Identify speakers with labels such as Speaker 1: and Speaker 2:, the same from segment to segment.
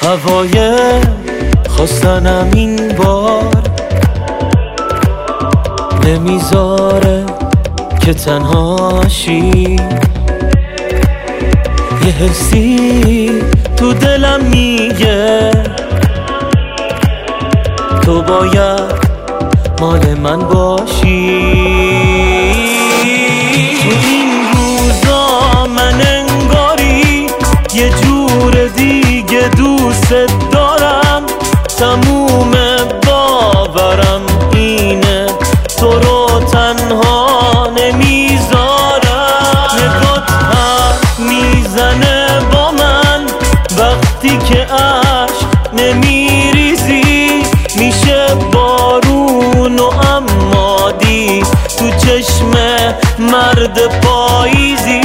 Speaker 1: هوای خواستنم این بار نمیذاره که تنهاشی. یه حسی تو دلم میگه تو باید مال من باشی. تو این روزا من انگاری یه جور دیگه دوست دارم، تموم باورم اینه تو رو تنها نمیذارم. نگات هم میزنه با من وقتی که عشق نمیریزی، میشه بارون و امادی تو چشم مرد پاییزی.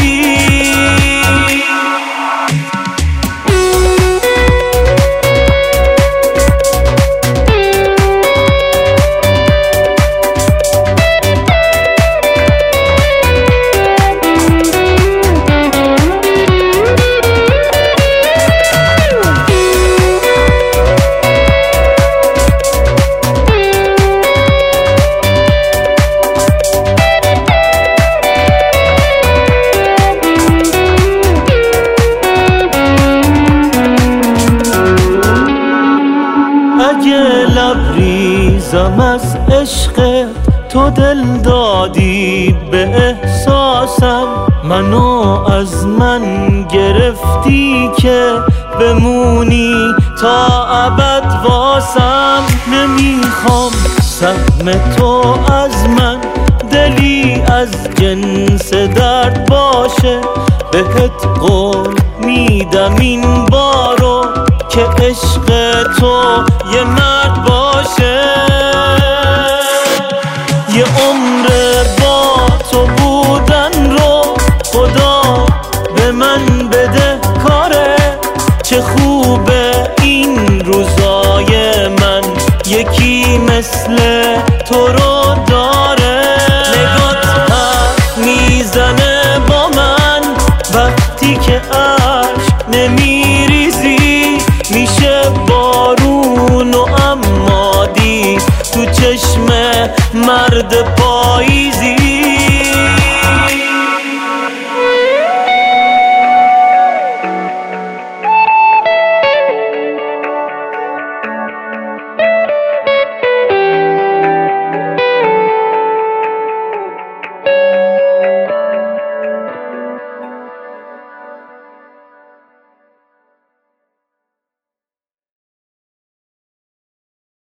Speaker 1: اگه لبریزم از عشق تو دل دادی به احساسم، منو از من گرفتی که بمونی تا ابد واسم. نمیخوام سهم تو از من دلی از جنس درد باشه، بهت قول میدم این بارو که عشق تو یه مرد باشه. یه عمر با تو بودن رو خدا به من بده کاره، چه خوبه این روزای من یکی مثل تو رو داره. نگات هم میزنه با من وقتی که عشق نمیریزی، میشه بارون و امادی تو چشم مرد پاییزی.